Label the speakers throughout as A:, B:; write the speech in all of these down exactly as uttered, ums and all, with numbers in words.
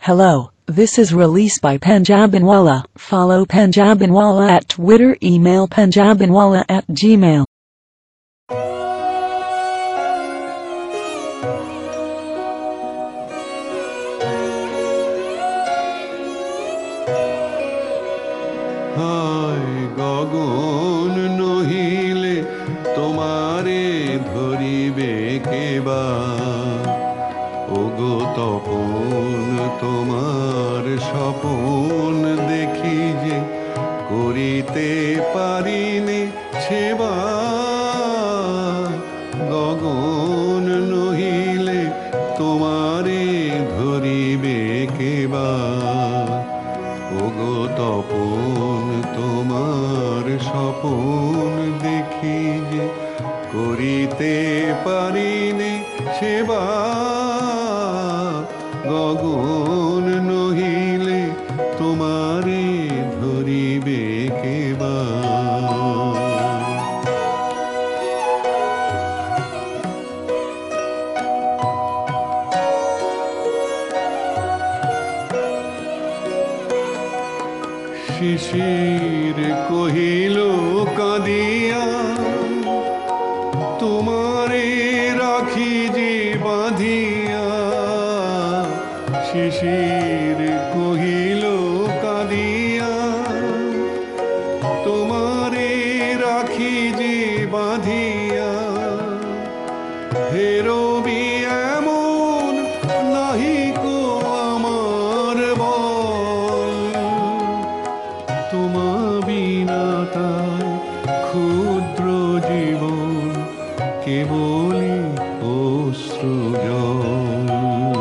A: Hello, this is released by Panjabinwala. Follow Panjabinwala at Twitter, email panjabinwala at gmail.
B: হায় গগন নহিলে তোমারে ধরিবে কেবা, ওগো তপন তোমার স্বপন দেখি যে করিতে পারিনে সেবা। গগন নহিলে তোমারে ধরিবে কেবা, ওগো তপন তোমার স্বপন দেখি যে করিতে পারিনে সেবা। গগন নহিলে তোমারে ধরিবে কেবা। শিশির কহিল কাঁদিয়া, তোমারে রাখি যে বাঁধিয়া। শিশির কহিল কাঁদিয়া, তোমারে রাখি যে বাঁধিয়া। হে রবি এমন নাহিকো আমার বল, তোমা বিনা তার ক্ষুদ্র জীবন কেবলই অশ্রু জল।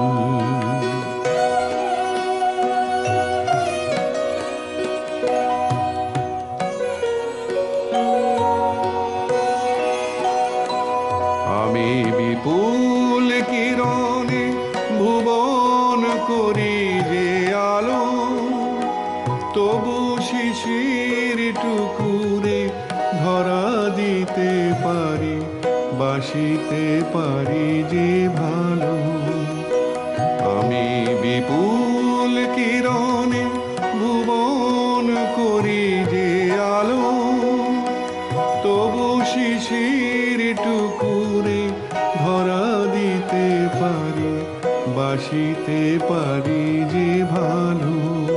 B: আমি বিপুল কিরণে ভুবন করি যে আলো, তবু শিশির টুকুরে ধরা দিতে পারি, বাসিতে পারি যে ভালো। আমি বিপুল কিরণে ভুবন করি যে আলো, তবু শিশির টুকুরে ধরা দিতে পারি, বাসিতে পারি যে ভালো।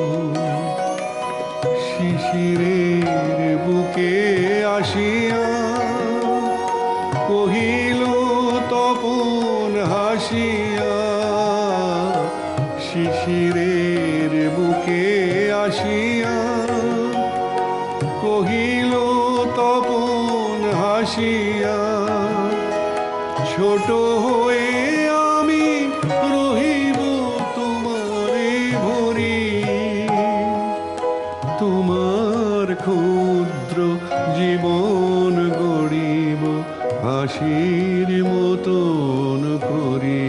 B: শিশিরের বুকে আসিয়া কহিল তপন হাসিয়া। শিশিরের বুকে আসিয়া কহিল তপন হাসিয়া, ছোট হয়ে আমি রহিব তোমারে ভরি। তোমার ক্ষুদ্র জীবন গড়িব হাসির মতন করি।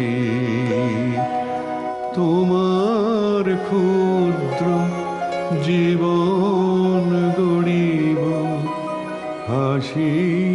B: তোমার ক্ষুদ্র জীবন গড়িব হাসি